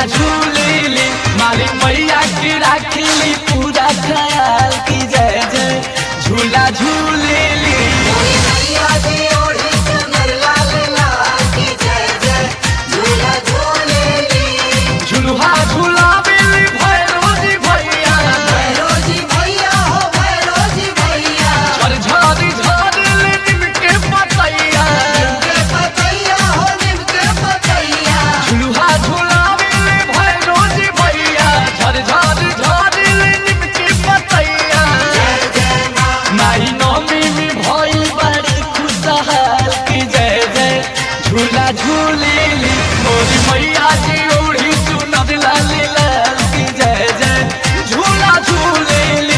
झूलेली मालिक मैया की राखीली पूरा ख्याल की जय जय झूला झूलेली झुलुहा झुलावेली भैरोजी भैया झरझरी झरले निम के पतैया झुलुहा झुलावेली भैरोजी भैया झरझरी झरले निम के पतैया माई नौमी में भइल बड़ी खुशहाल की जय जय झूला झूलेली मोरी मैया जी ओढ़ी चुनर लाल लाल की जय जय झूला झूलेली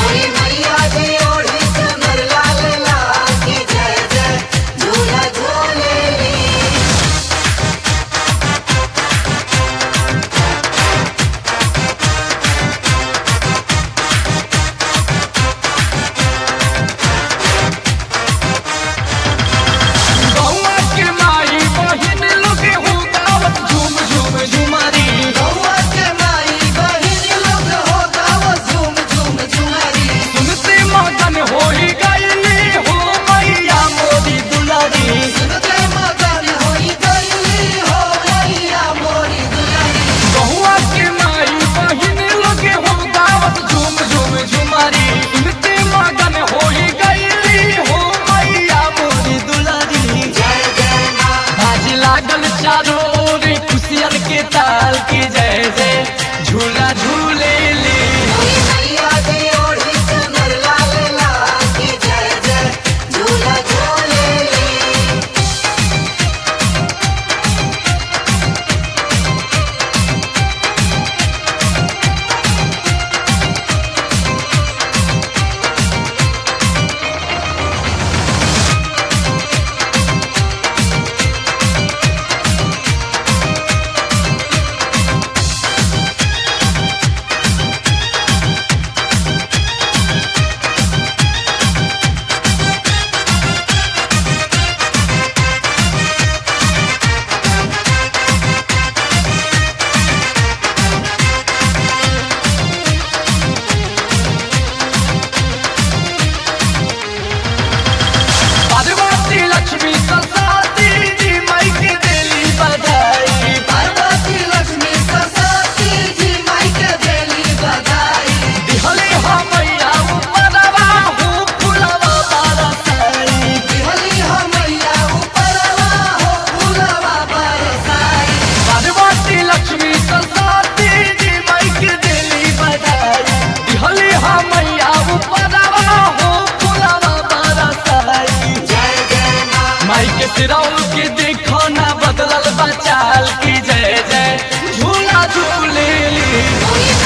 गौआ के माई बहिन लोग हो गावत झूम झूम झुमारी सुनते मगन होई गईली हो मैया मोरी दुलारी गौआ के माई बहिन लोग हो गावत झूम झूम झुमारी सुनते मगन होई गईली हो मैया मोरी दुलारी बाजी लागल चारों ओर खुशियन के ताल की जय जय झूला झूलेली पार्वती लक्ष्मी सरस्वती जी माई के देली बधाई दिहले हम मैया उपरवा हो फुलवा बरसाई पार्वती लक्ष्मी सरस्वती जी माई के देली बधाई दिहले हम मैया उपरवा हो फुलवा बरसाई माई के सिरौल के देखो ना बदलल बचाल की जय जय झूला झूलेली